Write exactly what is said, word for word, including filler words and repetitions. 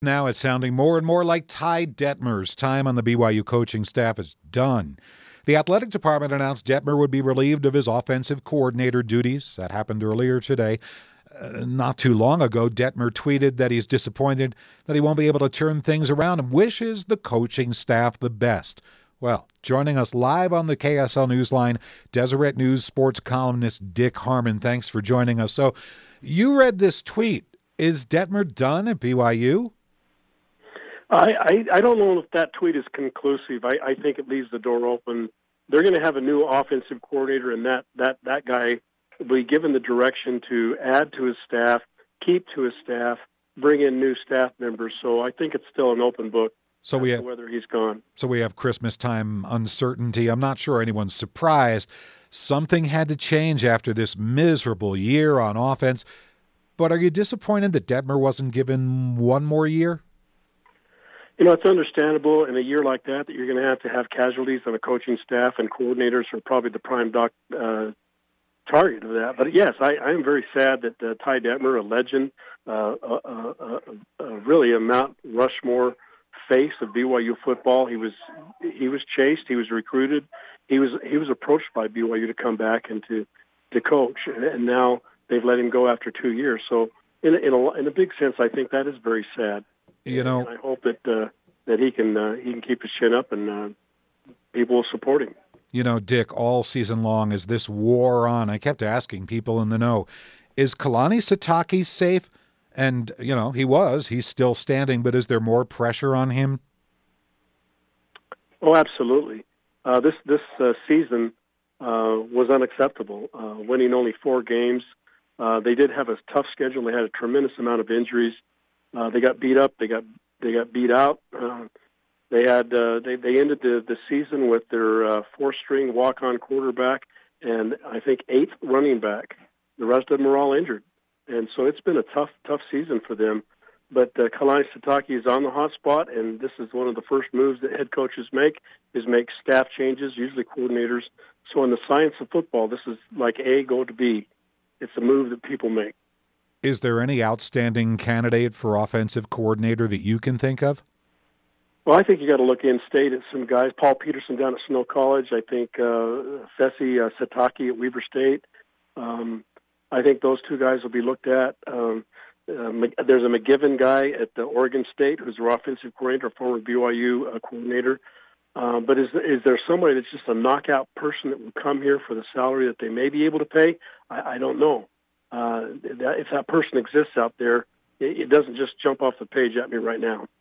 Now it's sounding more and more like Ty Detmer's time on the B Y U coaching staff is done. The athletic department announced Detmer would be relieved of his offensive coordinator duties. That happened earlier today. Uh, not too long ago, Detmer tweeted that he's disappointed that he won't be able to turn things around and wishes the coaching staff the best. Well, joining us live on the K S L Newsline, Deseret News sports columnist Dick Harmon. Thanks for joining us. So you read this tweet. Is Detmer done at B Y U? I, I, I don't know if that tweet is conclusive. I, I think it leaves the door open. They're going to have a new offensive coordinator, and that, that, that guy will be given the direction to add to his staff, keep to his staff, bring in new staff members. So I think it's still an open book. So we have whether he's gone. So we have Christmas time uncertainty. I'm not sure anyone's surprised. Something had to change after this miserable year on offense. But are you disappointed that Detmer wasn't given one more year? You know, it's understandable in a year like that that you're going to have to have casualties on the coaching staff, and coordinators are probably the prime doc, uh, target of that. But yes, I, I am very sad that uh, Ty Detmer, a legend, uh, uh, uh, uh, really a Mount Rushmore face of B Y U football, he was he was chased, he was recruited, he was he was approached by B Y U to come back and to to coach, and, and now they've let him go after two years. So, in a, in a in a big sense, I think that is very sad. You know, and I hope that uh, that he can uh, he can keep his chin up and uh, people will support him. You know, Dick, all season long as this war on, I kept asking people in the know, is Kalani Sitake safe? And, you know, he was. He's still standing, but is there more pressure on him? Oh, absolutely. Uh, this this uh, season uh, was unacceptable, uh, winning only four games. Uh, they did have a tough schedule. They had a tremendous amount of injuries. Uh, they got beat up. They got they got beat out. Uh, they had uh, they they ended the, the season with their uh, four-string walk-on quarterback and I think eighth running back. The rest of them are all injured. And so it's been a tough, tough season for them. But uh, Kalani Sitake is on the hot spot, and this is one of the first moves that head coaches make, is make staff changes, usually coordinators. So in the science of football, this is like A, go to B. It's a move that people make. Is there any outstanding candidate for offensive coordinator that you can think of? Well, I think you got to look in-state at some guys. Paul Peterson down at Snow College. I think uh, Fesi uh, Sitake at Weber State. Um I think those two guys will be looked at. Um, uh, there's a McGivern guy at the Oregon State who's their offensive coordinator, former B Y U uh, coordinator. Uh, but is is there somebody that's just a knockout person that will come here for the salary that they may be able to pay? I, I don't know. Uh, that, if that person exists out there, it, it doesn't just jump off the page at me right now.